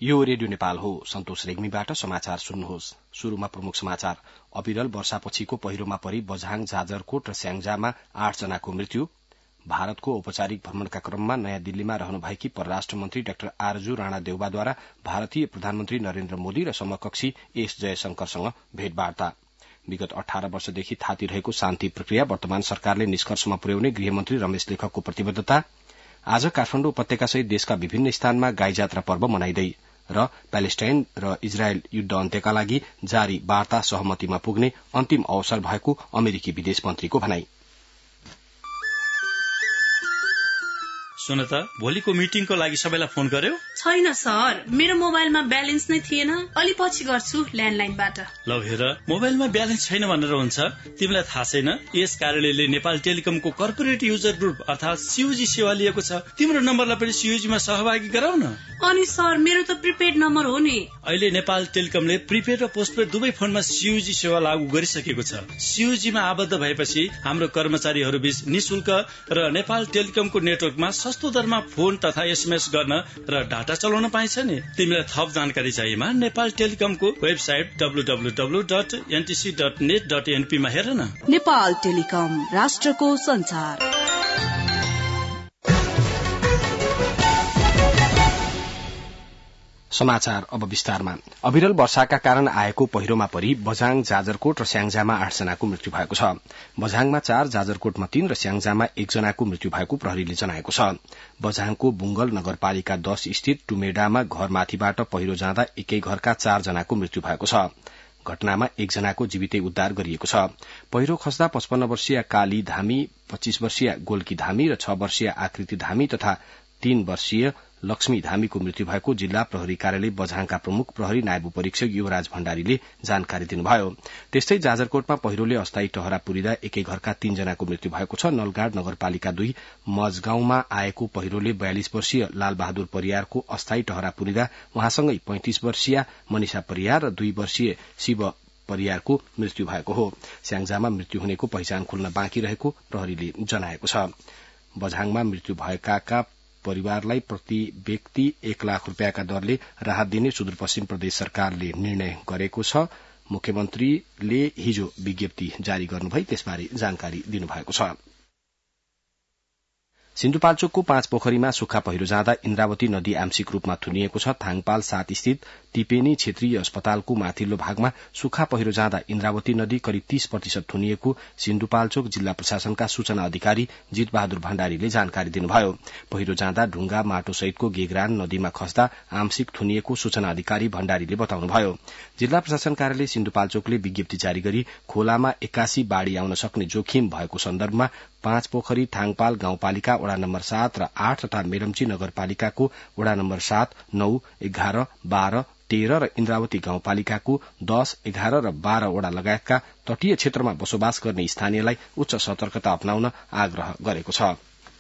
यो रेडियो नेपाल हो। सन्तोष रेग्मीबाट समाचार सुन्नुहोस्। शुरूमा प्रमुख समाचार। अविरल वर्षापछिको पहिरोमा परि बझाङ, जाजरकोट र स्याङ्जामा 8 जनाको मृत्यु। भारतको औपचारिक भ्रमणका क्रममा नयाँ दिल्लीमा रहनुभएकी परराष्ट्र मन्त्री डाक्टर आरजू राणा देउवाद्वारा भारतीय प्रधानमन्त्री नरेन्द्र मोदी र समकक्षी एस जयशंकरसँग भेटवार्ता। विगत 18 वर्षदेखि थातिरहेको शान्ति प्रक्रिया वर्तमान सरकारले निष्कर्षमा पुर्याउने गृहमन्त्री रमेश लेखकको प्रतिबद्धता। आज काठमाडौँ उपत्यकासहित देशका विभिन्न स्थानमा गाई जात्रा पर्व मनाइँदै र प्यालेस्टाइन र इजरायल युद्ध अन्त्यका लागि जारी वार्ता सहमतिमा पुग्ने अन्तिम अवसर भएको अमेरिकी विदेश मन्त्रीको भनाई। सुन त, भोलिको मिटिङको लागि सबैलाई फोन गर्यो? छैन सर, मेरो मोबाइलमा ब्यालेन्स नै थिएन। अलि पछि गर्छु ल्यान्डलाइनबाट। ल हेर, मोबाइलमा ब्यालेन्स छैन भनेर हुन्छ? तिमीलाई थाहा छैन यस कार्यालयले नेपाल टेलिकमको कर्पोरेट युजर ग्रुप अर्थात सीयूजी सेवा लिएको छ। तिम्रो नम्बरलाई पनि सीयूजीमा सहभागी गराउ न। अनि सर, मेरो त प्रिपेड नम्बर हो नि। अहिले नेपाल टेलिकमले प्रिपेड र पोस्टपेड दुवै फोनमा सीयूजी सेवा लागू गरिसकेको छ। सीयूजीमा आबद्ध भएपछि हाम्रो कर्मचारीहरू बीच निशुल्क र नेपाल टेलिकमको नेटवर्कमा सस्तो दरमा फोन तथा एसएमएस गर्न र डाटा चलाउन पाइन्छ नि। तिमीलाई थप जानकारी चाहिएमा नेपाल टेलिकमको वेबसाइट www.ntc.net.np मा हेर न। नेपाल टेलिकम, राष्ट्रको संचार। समाचार अब विस्तारमा। अविरल वर्षाका कारण आएको पहिरोमा परि बझाङ, जाजरकोट र स्याङ्जामा 8 जनाको मृत्यु भएको छ। बझाङमा 4, जाजरकोटमा 3 र स्याङ्जामा 1 जनाको मृत्यु भएको प्रहरीले जनाएको छ। बझाङको बुंगल नगरपालिका 10 स्थित टुमेडामा घरमाथिबाट पहिरो जाँदा एकै घरका 4 जनाको मृत्यु भएको छ। घटनामा 1 जनाको जीवितै उद्धार गरिएको छ। पहिरो खस्दा 55 वर्षीय काली धामी, 25 वर्षीय गोल्की धामी र 6 वर्षीय आकृति धामी तथा 3 वर्षीय लक्ष्मी धामीको मृत्यु भएको जिल्ला प्रहरी कार्यालय बझाङका प्रमुख प्रहरी नायब परीक्षक युवराज भण्डारीले जानकारी दिनुभयो। त्यस्तै जाजरकोटमा पहिरोले अस्थायी टहरा पुरिँदा एकै घरका 3 जनाको मृत्यु भएको छ। नलगाड नगरपालिका 2 मजगाउँमा आएको पहिरोले 42 वर्षीय लालबहादुर परियारको अस्थायी टहरा पुरिँदा उहाँसँगै 35 वर्षीय मनिषा परियार र 2 वर्षीय शिव परियारको मृत्यु भएको हो। स्याङ्जामा मृत्यु हुनेको पहिचान खुल्न बाँकी रहेको प्रहरीले जनाएको छ। बझाङमा मृत्यु भएकाका परिवारलाई प्रति व्यक्ति 1 लाख रूपियाँका दरले राहत दिने सुदूरपश्चिम प्रदेश सरकारले निर्णय गरेको छ। मुख्यमन्त्रीले हिजो विज्ञप्ति जारी गर्नुभई त्यसबारे जानकारी दिनुभएको छ। सिन्धुपाल्चोकको 5 पोखरीमा सुक्खा पहिरो जाँदा इन्द्रावती नदी आंशिक रूपमा थुनिएको छ। थाङपाल 7 स्थित टिपेनी क्षेत्रीय अस्पतालको माथिल्लो भागमा सुक्खा पहिरो जाँदा इन्द्रावती नदी करिब 30% थुनिएको सिन्धुपाल्चोक जिल्ला प्रशासनका सूचना अधिकारी जितबहादुर भण्डारीले जानकारी दिनुभयो। पहिरो जाँदा ढुंगा माटो सहितको गेगरान नदीमा खस्दा आंशिक थुनिएको सूचना अधिकारी भण्डारीले बताउनुभयो। जिल्ला प्रशासन कार्यालय सिन्धुपाल्चोकले विज्ञप्ति जारी गरी खोलामा 81 बाढ़ी आउन सक्ने जोखिम भएको सन्दर्भमा 5 पोखरी थाङपाल गाउँपालिका वडा नम्बर 7 र 8 तथा मेरम्ची नगरपालिकाको वडा नम्बर 7, 9, 11, 12, 13 र इन्द्रावती गाउँपालिकाको 10, 11 र 12 वडा लगायतका तटीय क्षेत्रमा बसोबास गर्ने स्थानीयलाई उच्च सतर्कता अपनाउन आग्रह गरेको छ।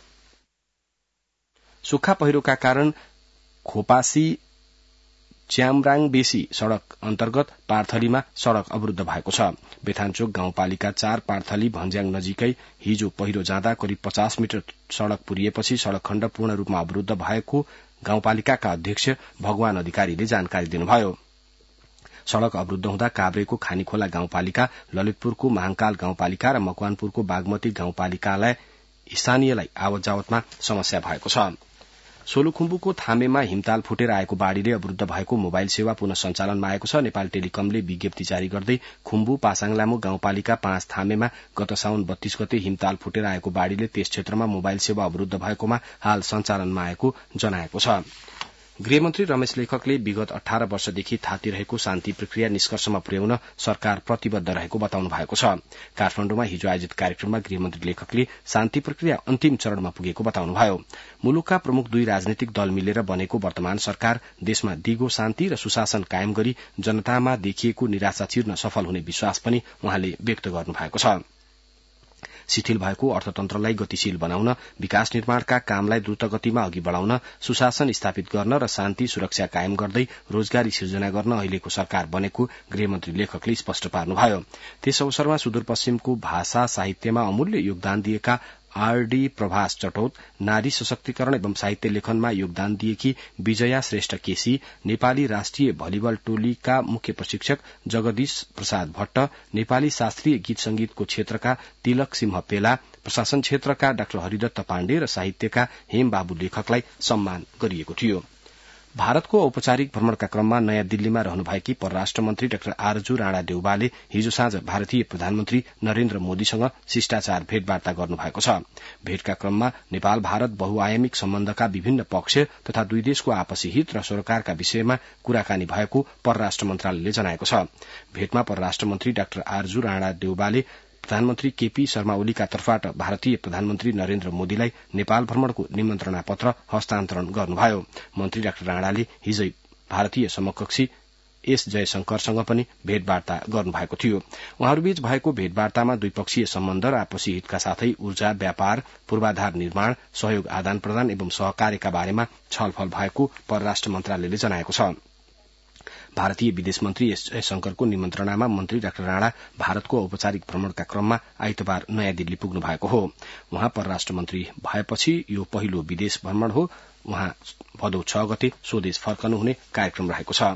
सुक्खा पहिरोका कारण खोपासी च्यामराङ बेसी सड़क अन्तर्गत पार्थलीमा सड़क अवरूद्ध भएको छ। बेथानचोक गाउँपालिका 4 पार्थली भन्ज्याङ नजिकै हिजो पहिरो जाँदा करिब 50 मिटर सड़क पुरिएपछि सड़क खण्ड पूर्ण रूपमा अवरूद्ध भएको गाउँपालिकाका अध्यक्ष भगवान अधिकारीले जानकारी दिनुभयो। सड़क अवरूद्ध हुँदा काभ्रेको खानीखोला गाउँपालिका, ललितपुरको महाङकाल गाउँपालिका र मकवानपुरको बागमती गाउँपालिकालाई स्थानीयलाई आवत जावतमा समस्या भएको छ। सोलुखुम्बुको थामेमा हिमताल फुटेर आएको बाढ़ीले अवरूद्ध भएको मोबाइल सेवा पुनः सञ्चालनमा आएको छ। नेपाल टेलिकमले विज्ञप्ति जारी गर्दै खुम्बु पासाङलामो गाउँपालिका 5 थामेमा गत साउन 32 गते हिमताल फुटेर आएको बाढ़ीले त्यस क्षेत्रमा मोबाइल सेवा अवरूद्ध भएकोमा हाल सञ्चालनमा आएको जनाएको छ। गृहमन्त्री रमेश लेखकले विगत 18 वर्षदेखि थातिरहेको शान्ति प्रक्रिया निष्कर्षमा पुर्याउन सरकार प्रतिबद्ध रहेको बताउनु भएको छ। काठमाडौँमा हिजो आयोजित कार्यक्रममा गृहमन्त्री लेखकले शान्ति प्रक्रिया अन्तिम चरणमा पुगेको बताउनुभयो। मुलुकका प्रमुख 2 राजनीतिक दल मिलेर बनेको वर्तमान सरकार देशमा दिगो शान्ति र सुशासन कायम गरी जनतामा देखिएको निराशा चिर्न सफल हुने विश्वास पनि उहाँले व्यक्त गर्नुभएको छ। शिथिल भएको अर्थतन्त्रलाई गतिशील बनाउन, विकास निर्माणका कामलाई द्रुत गतिमा अघि बढ़ाउन, सुशासन स्थापित गर्न र शान्ति सुरक्षा कायम गर्दै रोजगारी सिर्जना गर्न अहिलेको सरकार बनेको गृहमन्त्री लेखकले स्पष्ट पार्नुभयो। त्यस अवसरमा सुदूरपश्चिमको भाषा साहित्यमा अमूल्य योगदान दिएका आरडी प्रभास चटौत, नारी सशक्तिकरण एवं साहित्य लेखनमा योगदान दिएकी विजया श्रेष्ठ केसी, नेपाली राष्ट्रिय भलिबल टोलीका मुख्य प्रशिक्षक जगदीश प्रसाद भट्ट, नेपाली शास्त्रीय गीत संगीतको क्षेत्रका तिलक सिंह पेला, प्रशासन क्षेत्रका डाक्टर हरिदत्त पाण्डे र साहित्यका हेमबाबु लेखकलाई सम्मान गरिएको थियो। भारतको औपचारिक भ्रमणका क्रममा नयाँ दिल्लीमा रहनुभएकी परराष्ट्र मन्त्री डाक्टर आरजू राणा देउवाले हिजो साँझ भारतीय प्रधानमन्त्री नरेन्द्र मोदीसँग शिष्टाचार भेटवार्ता गर्नुभएको छ। भेटका क्रममा नेपाल भारत बहुआयामिक सम्बन्धका विभिन्न पक्ष तथा दुई देशको आपसी हित र सरोकारका विषयमा कुराकानी भएको परराष्ट्र मन्त्रालयले जनाएको छ। भेटमा परराष्ट्र मन्त्री डाक्टर आरजू राणा देउवाले प्रधानमन्त्री केपी शर्मा ओलीका तर्फबाट भारतीय प्रधानमन्त्री नरेन्द्र मोदीलाई नेपाल भ्रमणको निमन्त्रणा पत्र हस्तान्तरण गर्नुभयो। मन्त्री डाक्टर राणाले हिजै भारतीय समकक्षी एस जयशंकरसँग पनि भेटवार्ता गर्नुभएको थियो। उहाँहरूबीच भएको भेटवार्तामा द्विपक्षीय सम्बन्ध र आपसी हितका साथै ऊर्जा, व्यापार, पूर्वाधार निर्माण, सहयोग आदान प्रदान एवं सहकार्यका बारेमा छलफल भएको परराष्ट्र मन्त्रालयले जनाएको छ। भारतीय विदेश मन्त्री एस जयशंकरको निमन्त्रणामा मन्त्री डाक्टर राणा भारतको औपचारिक भ्रमणका क्रममा आइतबार नयाँ दिल्ली पुग्नु भएको हो। उहाँ परराष्ट्र मन्त्री भएपछि यो पहिलो विदेश भ्रमण हो। उहाँ भदौ 6 गते स्वदेश फर्कनुहुने कार्यक्रम रहेको छ।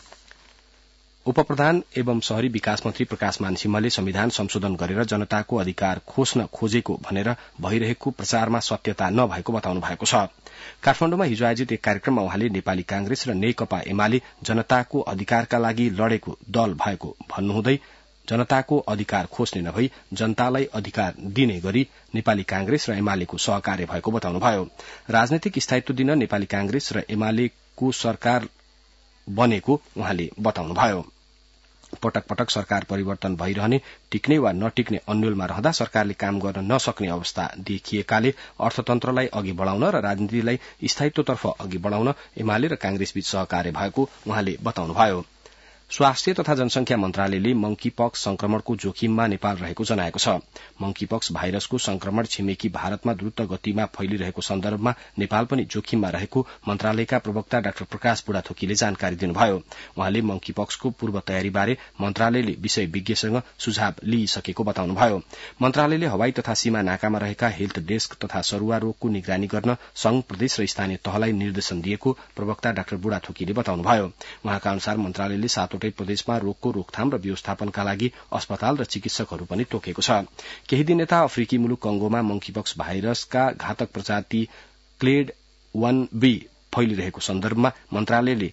उपप्रधान एवं शहरी विकास मन्त्री प्रकाश मानसिंहले संविधान संशोधन गरेर जनताको अधिकार खोज्न खोजेको भनेर भइरहेको प्रचारमा सत्यता नभएको बताउनु भएको छ। काठमाडौँमा हिजो आयोजित एक कार्यक्रममा उहाँले नेपाली कांग्रेस र नेकपा एमाले जनताको अधिकारका लागि लडेको दल भएको भन्नुहुँदै जनताको अधिकार खोज्ने नभई जनतालाई अधिकार दिने गरी नेपाली कांग्रेस र एमालेको सहकार्य भएको बताउनुभयो। राजनैतिक स्थायित्व दिन नेपाली कांग्रेस र एमालेको सरकार बनेको उहाँले बताउनुभयो। पटक पटक सरकार परिवर्तन भइरहने, टिक्ने वा नटिक्ने अन्योलमा रहँदा सरकारले काम गर्न नसक्ने अवस्था देखिएकाले अर्थतन्त्रलाई अघि बढ़ाउन र राजनीतिलाई स्थायित्वतर्फ अघि बढ़ाउन एमाले र कांग्रेसबीच सहकार्य भएको उहाँले बताउनुभयो। स्वास्थ्य तथा जनसंख्या मन्त्रालयले मंकीपक्स संक्रमणको जोखिममा नेपाल रहेको जनाएको छ। मंकीपक्स भाइरसको संक्रमण छिमेकी भारतमा द्रुत गतिमा फैलिरहेको सन्दर्भमा नेपाल पनि जोखिममा रहेको मन्त्रालयका प्रवक्ता डाक्टर प्रकाश बुढाथोकीले जानकारी दिनुभयो। उहाँले मंकीपक्सको पूर्व तयारीबारे मन्त्रालयले विषय विज्ञसँग सुझाव लिइसकेको बताउनुभयो। मन्त्रालयले हवाई तथा सीमा नाकामा रहेका हेल्थ डेस्क तथा सरुवा रोगको निगरानी गर्न संघ, प्रदेश र स्थानीय तहलाई निर्देशन दिएको प्रवक्ता डाक्टर बुढाथोकीले बताउनुभयो। उहाँका अनुसार मन्त्रालयले सातवटै प्रदेशमा रोगको रोकथाम र व्यवस्थापनका लागि अस्पताल र चिकित्सकहरू पनि तोकेको छ। केही दिन यता अफ्रिकी मुलुक कंगोमा मंकीपक्स भाइरसका घातक प्रजाति क्लेड 1B फैलिरहेको सन्दर्भमा मन्त्रालयले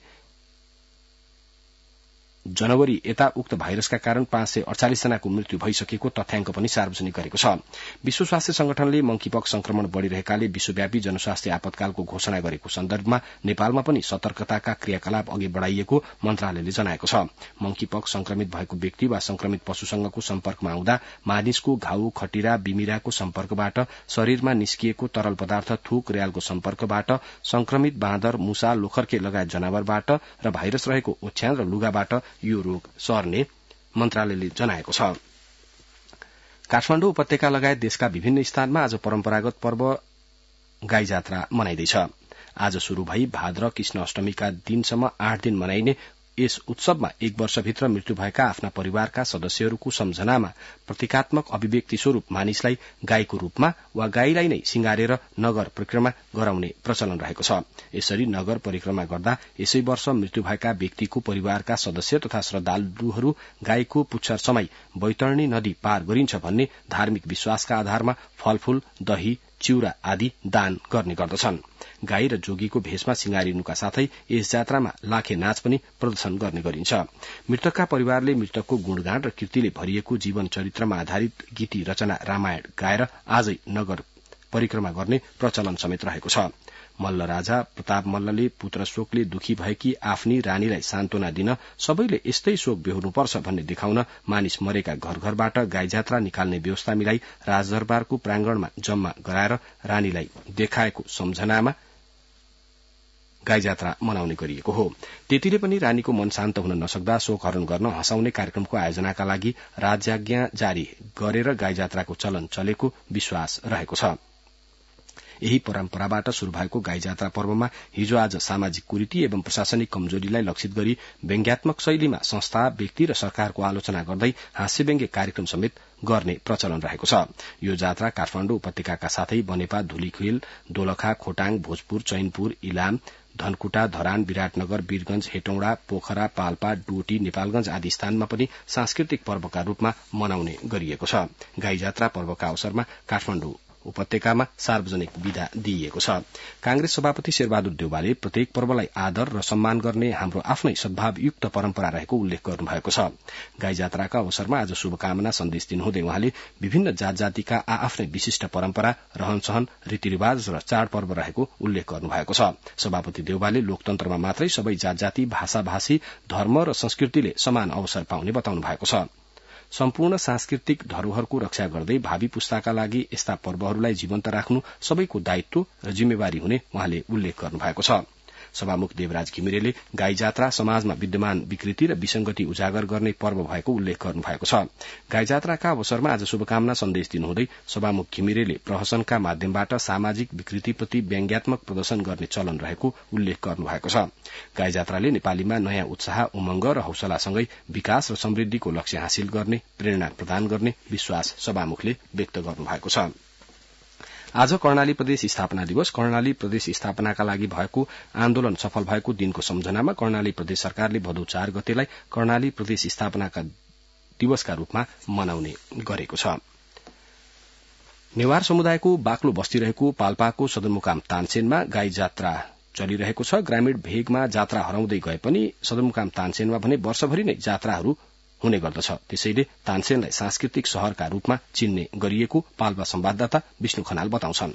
जनवरी यता उक्त भाइरसका कारण 548 जनाको मृत्यु भइसकेको तथ्याङ्क पनि सार्वजनिक गरेको छ। विश्व स्वास्थ्य संगठनले मंकीपक्स संक्रमण बढ़िरहेकाले विश्वव्यापी जनस्वास्थ्य आपतकालको घोषणा गरेको सन्दर्भमा नेपालमा पनि सतर्कताका क्रियाकलाप अघि बढ़ाइएको मन्त्रालयले जनाएको छ। मंकीपक्स संक्रमित भएको व्यक्ति वा संक्रमित पशुसँगको सम्पर्कमा आउँदा मानिसको घाउ, खटिरा, बिमिराको सम्पर्कबाट, शरीरमा निस्किएको तरल पदार्थ, थुक, र्यालको सम्पर्कबाट, संक्रमित बाँदर, मुसा, लोखर्के लगायत जनावरबाट र भाइरस रहेको ओछ्यान र लुगाबाट यो रोग सर्ने मन्त्रालयले जनाएको छ। काठमाडौँ उपत्यका लगायत देशका विभिन्न स्थानमा आज परम्परागत पर्व गाई जात्रा मनाइँदैछ। आज शुरू भई भाद्र कृष्ण अष्टमीका दिनसम्म 8 दिन मनाइने यस उत्सवमा एक वर्षभित्र मृत्यु भएका आफ्ना परिवारका सदस्यहरूको सम्झनामा प्रतीकात्मक अभिव्यक्ति स्वरूप मानिसलाई गाईको रूपमा वा गाईलाई नै सिंगारेर नगर परिक्रमा गराउने प्रचलन रहेको छ। यसरी नगर परिक्रमा गर्दा यसै वर्ष मृत्यु भएका व्यक्तिको परिवारका सदस्य तथा श्रद्धालुहरू गाईको पुच्छर समाई बैतरणी नदी पार गरिन्छ भन्ने धार्मिक विश्वासका आधारमा फलफूल, दही, चिउरा आदि दान गर्ने गर्दछन्। गाई र जोगीको भेषमा सिंगारिनुका साथै यस जात्रामा लाखे नाच पनि प्रदर्शन गर्ने गरिन्छ। मृतकका परिवारले मृतकको गुणगान र कीर्तिले भरिएको जीवन चरित्रमा आधारित गीति रचना रामायण गाएर आजै नगर परिक्रमा गर्ने प्रचलन समेत रहेको छ। मल्ल राजा प्रताप मल्लले पुत्र शोकले दुखी भएकी आफ्नी रानीलाई सान्त्वना दिन सबैले यस्तै शोक बेहोर्नुपर्छ भन्ने देखाउन मानिस मरेका घर घरबाट गाई जात्रा निकाल्ने व्यवस्था मिलाई राजदरबारको प्रांगणमा जम्मा गराएर रानीलाई देखाएको सम्झनामा गाई जात्रा मनाउने गरिएको हो। त्यतिले पनि रानीको मन शान्त हुन नसक्दा शोकहरण गर्न हँसाउने कार्यक्रमको आयोजनाका लागि राज्याज्ञा जारी गरेर गाई जात्राको चलन चलेको विश्वास रहेको छ। यही परम्पराबाट शुरू भएको गाई जात्रा पर्वमा हिजो आज सामाजिक कुरीति एवं प्रशासनिक कमजोरीलाई लक्षित गरी व्यंग्यात्मक शैलीमा संस्था, व्यक्ति र सरकारको आलोचना गर्दै हास्य व्यंग्य कार्यक्रम समेत गर्ने प्रचलन रहेको छ। यो जात्रा काठमाडौँ उपत्यकाका साथै बनेपा, धुलीखेल, दोलखा, खोटाङ, भोजपुर, चैनपुर, इलाम, धनकुटा, धरान, विराटनगर, वीरगंज, हेटौँडा, पोखरा, पाल्पा, डोटी, नेपालगंज आदि स्थानमा पनि सांस्कृतिक पर्वका रूपमा मनाउने गरिएको छ। गाई जात्रा पर्वका अवसरमा काठमाडौँ उपत्यकामा सार्वजनिक विदा दिइएको छ। कांग्रेस सभापति शेरबहादुर देउवाले प्रत्येक पर्वलाई आदर र सम्मान गर्ने हाम्रो आफ्नै सद्भावयुक्त परम्परा रहेको उल्लेख गर्नुभएको छ। गाई जात्राका अवसरमा आज शुभकामना सन्देश दिनुहुँदै उहाँले विभिन्न जात जातिका आफ्नै विशिष्ट परम्परा, रहनसहन, रीतिरिवाज र चाडपर्व रहेको उल्लेख गर्नुभएको छ। सभापति देउवाले लोकतन्त्रमा मात्रै सबै जात जाति, भाषा भाषी, धर्म र संस्कृतिले समान अवसर पाउने बताउनु भएको छ। सम्पूर्ण सांस्कृतिक धरोहरको रक्षा गर्दै भावी पुस्ताका लागि यस्ता पर्वहरूलाई जीवन्त राख्नु सबैको दायित्व र जिम्मेवारी हुने उहाँले उल्लेख गर्नुभएको छ। सभामुख देवराज घिमिरेले गाई जात्रा समाजमा विद्यमान विकृति र विसंगति उजागर गर्ने पर्व भएको उल्लेख गर्नुभएको छ। गाई जात्राका अवसरमा आज शुभकामना सन्देश दिनुहुँदै सभामुख घिमिरेले प्रहसनका माध्यमबाट सामाजिक विकृतिप्रति व्यंग्यात्मक प्रदर्शन गर्ने चलन रहेको उल्लेख गर्नुभएको छ। गाई जात्राले नेपालीमा नयाँ उत्साह, उमंग र हौसलासँगै विकास र समृद्धिको लक्ष्य हासिल गर्ने प्रेरणा प्रदान गर्ने विश्वास सभामुखले व्यक्त गर्नुभएको छ। आज कर्णाली प्रदेश स्थापना दिवस। कर्णाली प्रदेश स्थापनाका लागि भएको आन्दोलन सफल भएको दिनको सम्झनामा कर्णाली प्रदेश सरकारले भदौ 4 गतेलाई कर्णाली प्रदेश स्थापनाका दिवसका रूपमा मनाउने गरेको छ। नेवार समुदायको बाक्लो बस्ती रहेको पाल्पाको सदरमुकाम तानसेनमा गाई जात्रा चलिरहेको छ। ग्रामीण भेगमा जात्रा हराउँदै गए पनि सदरमुकाम तानसेनमा भने वर्षभरि नै जात्राहरू हुने गर्दछ। त्यसैले तानसेनलाई सांस्कृतिक शहरका रूपमा चिन्ने गरिएको पाल्पा संवाददाता विष्णु खनाल बताउँछन्।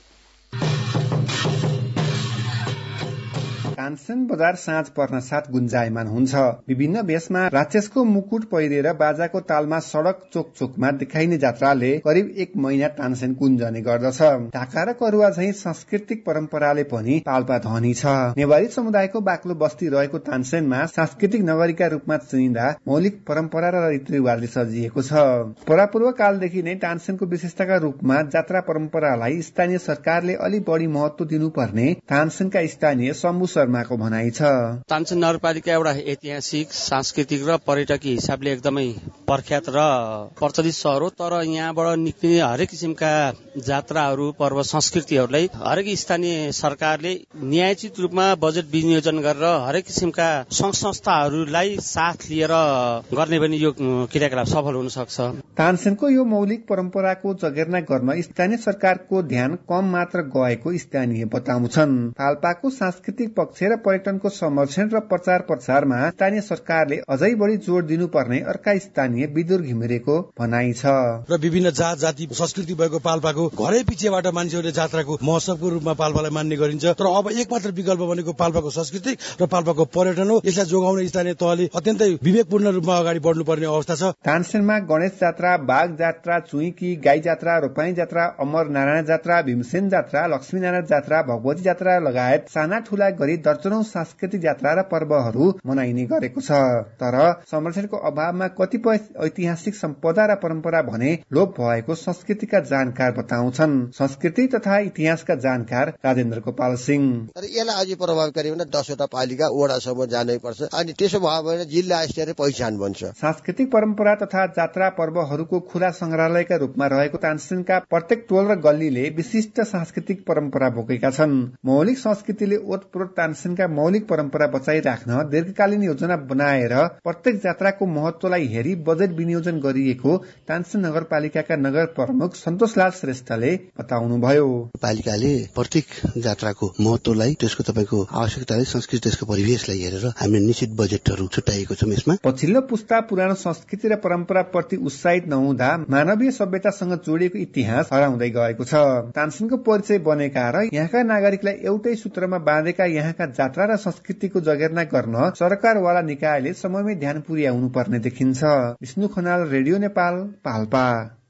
तानसेन बजार साँझ पर्न साथ गुन्जायमान हुन्छ। विभिन्न भेषमा राक्षसको मुकुट पहिरेर बाजाको तालमा सड़क चोक चोकमा देखाइने जात्राले करिब 1 महिना तानसेन गुन्जने गर्दछ। ढाका र करुवा झैं सांस्कृतिक परम्पराले पनि पाल्पा धनी छ। नेवारी समुदायको बाक्लो बस्ती रहेको तानसेनमा सांस्कृतिक नगरीका रूपमा चिनिँदा मौलिक परम्परा र रीतिरिवाजले सजिएको छ। परापूर्व कालदेखि नै तानसेनको विशेषताका रूपमा जात्रा परम्परालाई स्थानीय सरकारले अलि बढी महत्व दिनुपर्ने तानसेनका स्थानीय शम्भु को भनाइ छ। तानसेन नगरपालिका एउटा ऐतिहासिक, सांस्कृतिक र पर्यटकीय हिसाबले एकदमै प्रख्यात र प्रचलित सहर हो। तर यहाँबाट निक्लिने हरेक किसिमका जात्राहरू, पर्व, संस्कृतिहरूलाई हरेक स्थानीय सरकारले न्यायोचित रूपमा बजेट विनियोजन गरेर हरेक किसिमका संघ संस्थाहरूलाई साथ लिएर गर्ने पनि यो क्रियाकलाप सफल हुन सक्छ। तानसेनको यो मौलिक परम्पराको जगेर्ना गर्न स्थानीय सरकारको ध्यान कम मात्र गएको स्थानीय बताउँछन्। पाल्पाको सांस्कृतिक पक्ष र पर्यटनको संरक्षण र प्रचार प्रसारमा स्थानीय सरकारले अझै बढी जोड़ दिनुपर्ने अर्का स्थानीय विदुर घिमिरेको भनाइ छ। र विभिन्न जात जाति संस्कृति भएको पाल्पाको घरै पिछेबाट मानिसहरूले जात्राको महोत्सवको रूपमा पाल्पालाई मान्ने गरिन्छ। तर अब एकमात्र विकल्प भनेको पाल्पाको संस्कृति र पाल्पाको पर्यटन हो। यसलाई जोगाउने स्थानीय तहले अत्यन्तै विवेकपूर्ण रूपमा अगाडि बढ्नुपर्ने अवस्था छ। तानसेनमा गणेश जात्रा, बाघ जात्रा, चुइकी, गाई जात्रा, रोपाई जात्रा, अमर नारायण जात्रा, भीमसेन जात्रा, लक्ष्मीनारायण जात्रा, भगवती जात्रा लगायत साना ठूला गरी दर्जनौं सांस्कृतिक जात्रा र पर्वहरू मनाइने गरेको छ। तर संरक्षणको अभावमा कतिपय ऐतिहासिक सम्पदा र परम्परा भने लोप भएको संस्कृतिका जानकार बताउँछन्। संस्कृति तथा इतिहासका जानकार राजेन्द्र गोपाल सिंह। तर यसलाई अझै प्रभावकारी हुन 10 वटा पालिका वडासम्म जानै पर्छ। अनि त्यसो भयो भने जिल्ला स्तरीय पहिचान बन्छ। सांस्कृतिक परम्परा तथा जात्रा पर्वहरूको खुला संग्रहालयका रूपमा रहेको तानसेनका प्रत्येक टोल र गल्लीले विशिष्ट सांस्कृतिक परम्परा बोकेका छन्। मौलिक संस्कृतिले ओतप्रोत तानसेनका मौलिक परम्परा बचाइराख्न दीर्घकालीन योजना बनाएर प्रत्येक जात्राको महत्वलाई हेरी बजेट विनियोजन गरिएको तानसेन नगरपालिकाका नगर प्रमुख सन्तोषलाल श्रेष्ठले बताउनुभयो। पालिकाले प्रत्येक जात्राको महत्वलाई, त्यसको तपाईको आवश्यकतालाई, संस्कृति, त्यसको परिवेशलाई हेरेर हामीले निश्चित बजेटहरू छुट्याएको छौं। यसमा पछिल्लो पुस्ता पुरानो संस्कृति र परम्परा प्रति उत्साहित नहुँदा मानवीय सभ्यतासँग जोडिएको इतिहास हराउँदै गएको छ। तानसेनको परिचय बनेका र यहाँका नागरिकलाई एउटै सूत्रमा बाँधेका यहाँका जात्रा र संस्कृतिको जगेर्ना गर्न सरकारवाला निकायले समयमै ध्यान पुर्याउनु पर्ने देखिन्छ। विष्णु खनाल, रेडियो नेपाल, पाल्पा।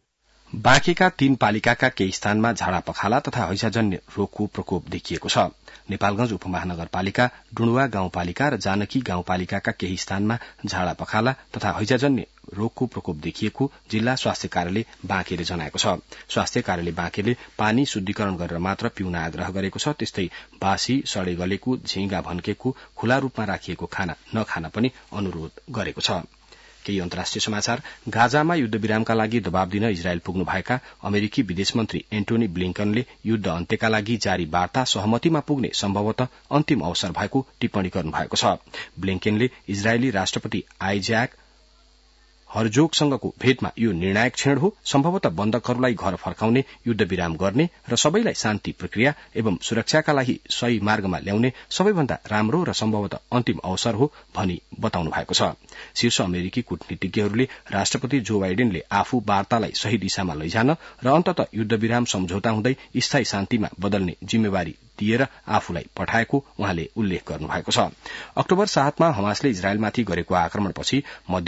बाँकेका 3 पालिकाका केही स्थानमा झाडा पखाला तथा हैजाजन्य रोगको प्रकोप देखिएको छ। नेपालगंज उपमहानगरपालिका, डुणुवा गाउँपालिका र जानकी गाउँपालिकाका केही स्थानमा झाडा पखाला तथा हैजाजन्य रोगको प्रकोप देखिएको जिल्ला स्वास्थ्य कार्यालय बाँकेले जनाएको छ। स्वास्थ्य कार्यालय बाँकेले पानी शुद्धिकरण गरेर मात्र पिउन आग्रह गरेको छ। त्यस्तै बासी, सडे गलेको, झिंगा भन्केको, खुला रूपमा राखिएको खाना नखान पनि अनुरोध गरेको छ। केही अन्तर्राष्ट्रिय समाचार। गाजामा युद्धविरामका लागि दबाव दिन इजरायल पुग्नु भएका अमेरिकी विदेश मन्त्री एन्टोनी ब्लिंकनले युद्ध अन्त्यका लागि जारी वार्ता सहमतिमा पुग्ने सम्भवतः अन्तिम अवसर भएको टिप्पणी गर्नुभएको छ। ब्लिंकनले इजरायली राष्ट्रपति आइज्याक हर्जोगसँगको भेटमा यो निर्णायक क्षण हो, सम्भवतः बन्धकहरूलाई घर फर्काउने, युद्धविराम गर्ने र सबैलाई शान्ति प्रक्रिया एवं सुरक्षाका लागि सही मार्गमा ल्याउने सबैभन्दा राम्रो र सम्भवतः अन्तिम अवसर हो भनी बताउनु भएको छ। शीर्ष अमेरिकी कूटनीतिज्ञहरूले राष्ट्रपति जो बाइडेनले आफू वार्तालाई सही दिशामा लैजान र अन्ततः युद्धविराम सम्झौता हुँदै स्थायी शान्तिमा बदल्ने जिम्मेवारी दिएर आफूलाई पठाएको उहाँले उल्लेख गर्नुभएको छ। अक्टोबर 7 मा हमासले इजरायलमाथि गरेको आक्रमणपछि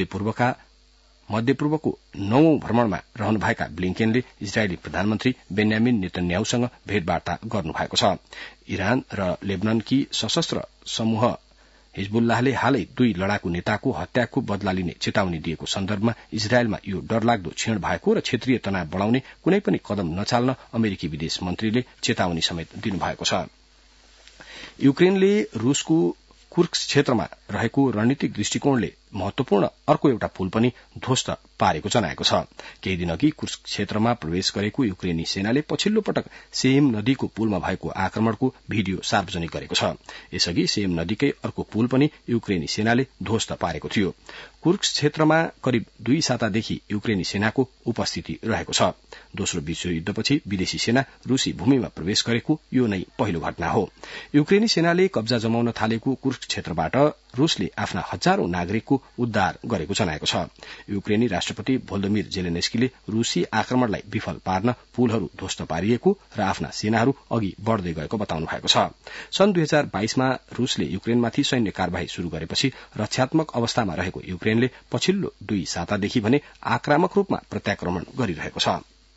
मध्यपूर्वको 9औं भ्रमणमा रहनुभएका ब्लिंकेनले इजरायली प्रधानमन्त्री बेन्यामिन नेतन्याहुसँग भेटवार्ता गर्नुभएको छ। इरान र लेबननकी सशस्त्र समूह हिजबुल्लाहले हालै 2 लडाकु नेताको हत्याको बदला लिने चेतावनी दिएको सन्दर्भमा इजरायलमा यो डरलाग्दो क्षण भएको र क्षेत्रीय तनाव बढ़ाउने कुनै पनि कदम नचाल्न अमेरिकी विदेश मन्त्रीले चेतावनी समेत दिनुभएको छ। युक्रेनले रूसको कुर्स्क क्षेत्रमा रहेको रणनीतिक दृष्टिकोणले महत्वपूर्ण अर्को एउटा पुल पनि ध्वस्त पारेको जनाएको छ। केही दिन अघि कुर्स्क क्षेत्रमा प्रवेश गरेको युक्रेनी सेनाले पछिल्लो पटक सेम नदीको पुलमा भएको आक्रमणको भिडियो सार्वजनिक गरेको छ। यसअघि सेम नदीकै अर्को पुल पनि युक्रेनी सेनाले ध्वस्त पारेको थियो। कुर्स्क क्षेत्रमा करिब 2 सातादेखि युक्रेनी सेनाको उपस्थिति रहेको छ। दोस्रो विश्वयुद्धपछि विदेशी सेना रूसी भूमिमा प्रवेश गरेको यो नै पहिलो घटना हो। युक्रेनी सेनाले कब्जा जमाउन थालेको कुर्स्क क्षेत्रबाट रूसले आफ्ना हजारौं नागरिकको उद्धार गरेको जनाएको छ। युक्रेनी राष्ट्रपति भोल्दोमिर जेलेन्स्कीले रूसी आक्रमणलाई विफल पार्न पुलहरू ध्वस्त पारिएको र आफ्ना सेनाहरू अघि बढ़दै गएको बताउनु भएको छ। सन् 2022 मा रूसले युक्रेनमाथि सैन्य कार्यवाही शुरू गरेपछि रक्षात्मक अवस्थामा रहेको युक्रेनले पछिल्लो 2 सातादेखि भने आक्रामक रूपमा प्रत्याक्रमण गरिरहेको छ।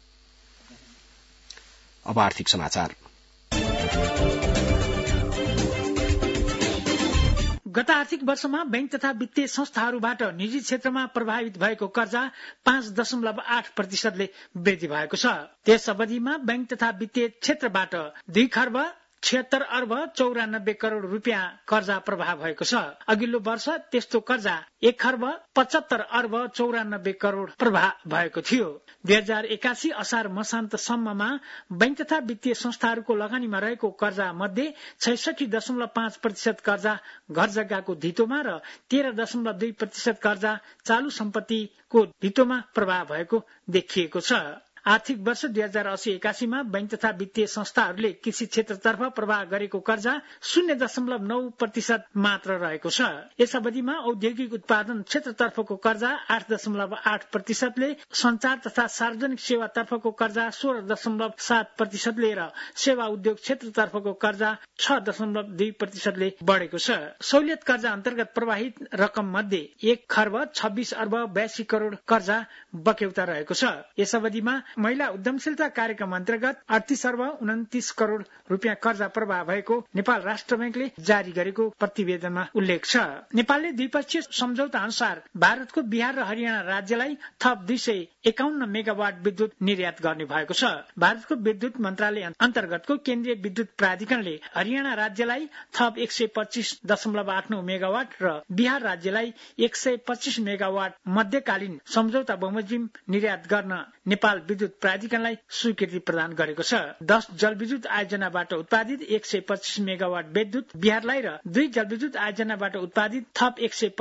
अब आर्थिक समाचार। गत आर्थिक वर्षमा बैंक तथा वित्तीय संस्थाहरूबाट निजी क्षेत्रमा प्रभावित भएको कर्जा 5.8% वृद्धि भएको छ। त्यस अवधिमा बैंक तथा वित्तीय क्षेत्रबाट 2 खर्ब 76 अर्ब 94 करोड़ रुपियाँ कर्जा प्रभाव भएको छ। अघिल्लो वर्ष त्यस्तो कर्जा 1 खर्ब 75 अर्ब 94 करोड़ प्रभाव भएको थियो। 2081 असार मसान्तसम्ममा बैंक तथा वित्तीय संस्थाहरूको लगानीमा रहेको कर्जा मध्ये 66.5% कर्जा घर जग्गाको धितोमा र 13.2% कर्जा चालू सम्पत्तिको धितोमा प्रभाव भएको देखिएको छ। आर्थिक वर्ष 2080-81 मा बैंक तथा वित्तीय संस्थाहरूले कृषि क्षेत्रतर्फ प्रवाह गरेको कर्जा 0.9% मात्र रहेको छ। यस अवधिमा औद्योगिक उत्पादन क्षेत्रतर्फको कर्जा 8.8% ले, संचार तथा सार्वजनिक सेवातर्फको कर्जा 16.7% ले र सेवा उद्योग क्षेत्रतर्फको कर्जा 6.2% ले बढेको छ। सहुलियत कर्जा अन्तर्गत प्रवाहित रकम मध्ये 1 खर्ब 26 अर्ब 82 करोड़ कर्जा बक्यौता रहेको छ। यस अवधिमा महिला उद्यमशीलता कार्यक्रम अन्तर्गत 38 अर्ब 29 करोड़ रुपियाँ कर्जा प्रवाह भएको नेपाल राष्ट्र बैंकले जारी गरेको प्रतिवेदनमा उल्लेख छ। नेपालले द्विपक्षीय सम्झौता अनुसार भारतको बिहार र हरियाणा राज्यलाई थप 251 मेगावाट विद्युत निर्यात गर्ने भएको छ। भारतको विद्युत मन्त्रालय अन्तर्गतको केन्द्रीय विद्युत प्राधिकरणले हरियाणा राज्यलाई थप 125.89 मेगावाट र बिहार राज्यलाई 125 मेगावाट मध्यकालीन सम्झौता बमोजिम निर्यात गर्न नेपाल विद्युत प्राधिकरणलाई स्वीकृति प्रदान गरेको छ। 10 जलविद्युत आयोजनाबाट उत्पादित 125 मेगावाट विद्युत बिहारलाई र 2 जलविद्युत आयोजनाबाट उत्पादित थप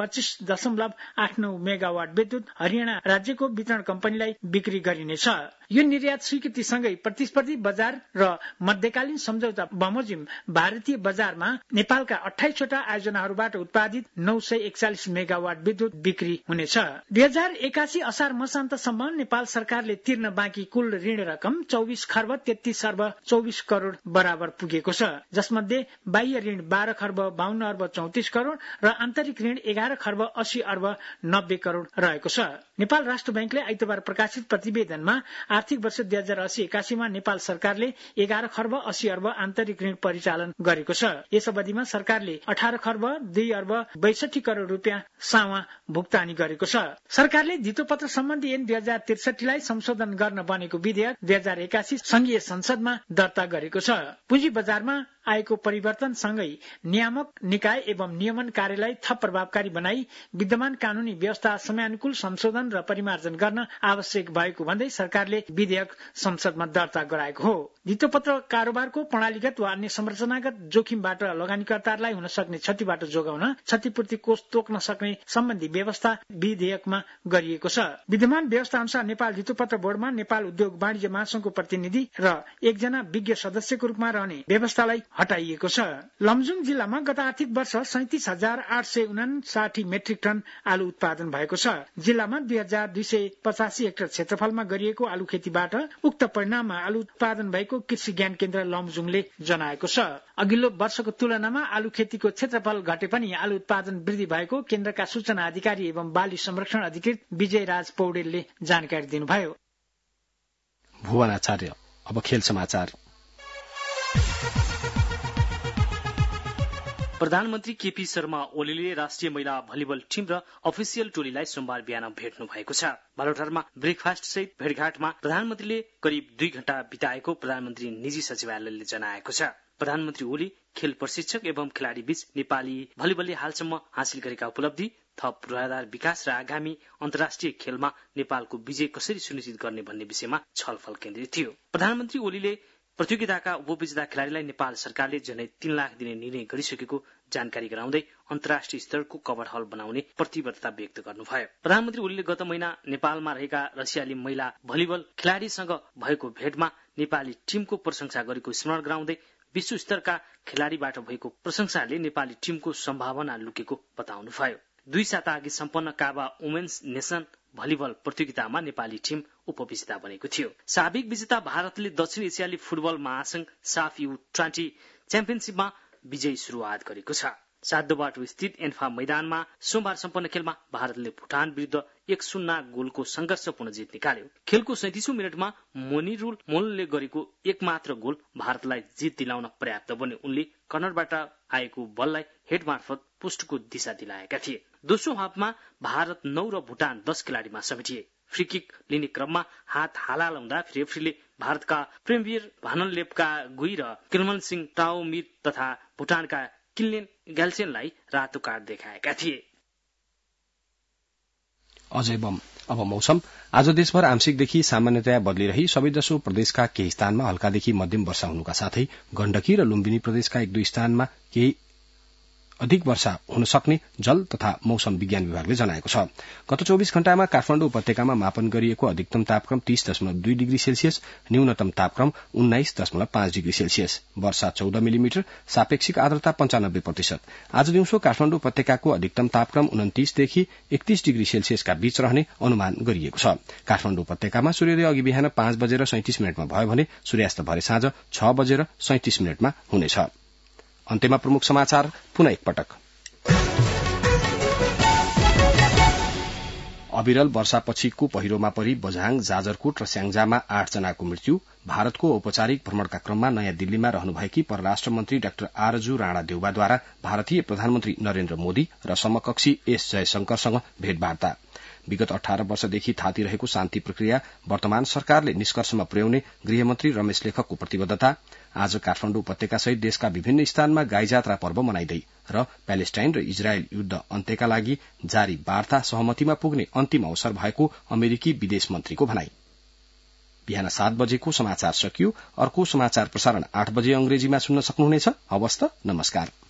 125.89 मेगावाट विद्युत हरियाणा राज्यको वितरण कम्पनीलाई बिक्री गरिनेछ। यो निर्यात स्वीकृतिसँगै प्रतिस्पर्धी बजार र मध्यकालीन सम्झौता बमोजिम भारतीय बजारमा नेपालका 28 वटा आयोजनाहरूबाट उत्पादित 941 मेगावाट विद्युत बिक्री हुनेछ। 2081 असार मसान्तसम्म नेपाल सरकारले तिर्न बाँकी कुल ऋण रकम 24 खर्ब 33 अर्ब 24 करोड़ बराबर पुगेको छ, जसमध्ये बाह्य ऋण 12 खर्ब 52 अर्ब 34 करोड़ र आन्तरिक ऋण 11 खर्ब 80 अर्ब 90 करोड़ रहेको छ। नेपाल राष्ट्र बैंकले आइतबार प्रकाशित प्रतिवेदनमा आर्थिक वर्ष 2080-81 मा नेपाल सरकारले 11 खर्ब 80 अर्ब आन्तरिक ऋण परिचालन गरेको छ। यस अवधिमा सरकारले 18 खर्ब 2 अर्ब 62 करोड़ रुपियाँ सावा भुक्तानी गरेको छ। सरकारले धितोपत्र सम्बन्धी ऐन 2063 लाई संशोधन गर्न बनेको विधेयक 2081 संघीय संसदमा दर्ता गरेको छ। पुँजी बजारमा आएको परिवर्तन सँगै नियामक निकाय एवं नियमन कार्यलाई थप प्रभावकारी बनाई विद्यमान कानूनी व्यवस्था समयानुकूल संशोधन र परिमार्जन गर्न आवश्यक भएको भन्दै सरकारले विधेयक संसदमा दर्ता गराएको हो। धितोपत्र कारोबारको प्रणालीगत वा अन्य संरचनागत जोखिमबाट लगानीकर्ताहरूलाई हुन सक्ने क्षतिबाट जोगाउन क्षतिपूर्ति कोष तोक्न सक्ने सम्बन्धी व्यवस्था विधेयकमा गरिएको छ। विद्यमान व्यवस्था अनुसार नेपाल धितोपत्र बोर्डमा नेपाल उद्योग वाणिज्य महासंघको प्रतिनिधि र एकजना विज्ञ सदस्यको रूपमा रहने व्यवस्थालाई हटाइएको छ। लमजुङ जिल्लामा गत आर्थिक वर्ष 37,859 मेट्रिक टन आलु उत्पादन भएको छ। जिल्लामा 2285 हेक्टर क्षेत्रफलमा गरिएको आलु खेतीबाट उक्त परिणाममा आलु उत्पादन भएको कृषि ज्ञान केन्द्र लमजुङले जनाएको छ। अघिल्लो वर्षको तुलनामा आलु खेतीको क्षेत्रफल घटे पनि आलु उत्पादन वृद्धि भएको केन्द्रका सूचना अधिकारी एवं बाली संरक्षण अधिकृत विजय राज पौडेलले जानकारी दिनुभयो। भुवन आचार्य। अब खेल समाचार। प्रधानमन्त्री केपी शर्मा ओलीले राष्ट्रिय महिला भलिबल टिम र अफिसियल टोलीलाई सोमबार बिहान भेट्नु भएको छ। बालोटारमा ब्रेकफास्ट सहित भेटघाटमा प्रधानमन्त्रीले करिब 2 घण्टा बिताएको प्रधानमन्त्री निजी सचिवालयले जनाएको छ। प्रधानमन्त्री ओली खेल प्रशिक्षक एवं खेलाडी बीच नेपाली भलिबलले हालसम्म हासिल गरेका उपलब्धि, थप पूर्वाधार विकास र आगामी अन्तर्राष्ट्रिय खेलमा नेपालको विजय कसरी सुनिश्चित गर्ने भन्ने विषयमा छलफल केन्द्रित थियो। प्रधानमन्त्री ओलीले प्रतियोगिताका उपविजेता खेलाड़ीलाई नेपाल सरकारले झनै 3 लाख दिने निर्णय गरिसकेको जानकारी गराउँदै अन्तर्राष्ट्रिय स्तरको कभर हल बनाउने प्रतिबद्धता व्यक्त गर्नुभयो। प्रधानमन्त्री ओलीले गत महिना नेपालमा रहेका रसियाली महिला भलिबल खेलाड़ीसँग भएको भेटमा नेपाली टिमको प्रशंसा गरेको स्मरण गराउँदै विश्व स्तरका खेलाड़ीबाट भएको प्रशंसाले नेपाली टिमको सम्भावना लुकेको बताउनुभयो। 2 साता अघि सम्पन्न काबा वुमेन्स नेसन भलिबल प्रतियोगितामा नेपाली टिम उपविजेता बनेको थियो। साबिक विजेता भारतले दक्षिण एसियाली फुटबल महासंघ साफ U20 च्याम्पियनशिपमा विजयी शुरूआत गरेको छ। साधोबाटो स्थित एन्फा मैदानमा सोमबार सम्पन्न खेलमा भारतले भुटान विरुद्ध 1-0 गोलको संघर्षपूर्ण जित निकाल्यो। खेलको 37औं मिनटमा मोनिरुल मोलले गरेको एकमात्र गोल भारतलाई जित दिलाउन पर्याप्त बन्यो। उनले कर्नरबाट आएको बललाई हेड मार्फत पोस्टको दिशा दिलाएका थिए। दोस्रो हाफमा भारत 9 र भुटान 10 खेलाडीमा समेटिए। फ्री किक लिने क्रममा हात हालाउँदा रेफ्रीले भारतका प्रेमवीर भाननलेपका गुई र किलमन सिंह टाओमिर तथा भुटानका किल्लेन ग्याल्सेनलाई रातो कार्ड देखाएका थिए। अजय बम। अब मौसम। आज देशभर आंशिकदेखि सामान्यतया बदलिरही सबैजसो प्रदेशका केही स्थानमा हल्कादेखि मध्यम वर्षा हुनुका साथै गण्डकी र लुम्बिनी प्रदेशका 1-2 स्थानमा केही अधिक वर्षा हुन सक्ने जल तथा मौसम विज्ञान विभागले जनाएको छ। गत 24 घण्टामा काठमाडौँ उपत्यकामा मापन गरिएको अधिकतम तापक्रम 30.2 डिग्री सेल्सियस, न्यूनतम तापक्रम 19.5 डिग्री सेल्सियस, वर्षा 14 मिलिमिटर, सापेक्षिक आर्द्रता 95%। आज दिउँसो काठमाडौँ उपत्यकाको अधिकतम तापक्रम 29 देखि 31 डिग्री सेल्सियसका बीच रहने अनुमान गरिएको छ। काठमाडौँ उपत्यकामा सूर्योदय अघि बिहान 5:37 भयो भने सूर्यास्त भरे साँझ 6:37 हुनेछ। अन्त्यमा प्रमुख समाचार पुनः एकपटक। अविरल वर्षापछिको पहिरोमा परि बझाङ, जाजरकोट र स्याङ्जामा 8 जनाको मृत्यु। भारतको औपचारिक भ्रमणका क्रममा नयाँ दिल्लीमा रहनुभएकी परराष्ट्र मन्त्री डाक्टर आरजू राणा देउवाद्वारा भारतीय प्रधानमन्त्री नरेन्द्र मोदी र समकक्षी एस जयशंकरसँग भेटवार्ता। विगत 18 वर्षदेखि थातिरहेको शान्ति प्रक्रिया वर्तमान सरकारले निष्कर्षमा पुर्याउने गृहमन्त्री रमेश लेखकको प्रतिबद्धता। आज काठमाडौँ उपत्यका सहित देशका विभिन्न स्थानमा गाई जात्रा पर्व मनाइँदै र प्यालेस्टाइन र इजरायल युद्ध अन्त्यका लागि जारी वार्ता सहमतिमा पुग्ने अन्तिम अवसर भएको अमेरिकी विदेश मन्त्रीको भनाई। बिहान 7 बजेको समाचार सकियो। अर्को समाचार प्रसारण 8 बजे अंग्रेजीमा सुन्न सक्नुहुनेछ। हवस् त, नमस्कार।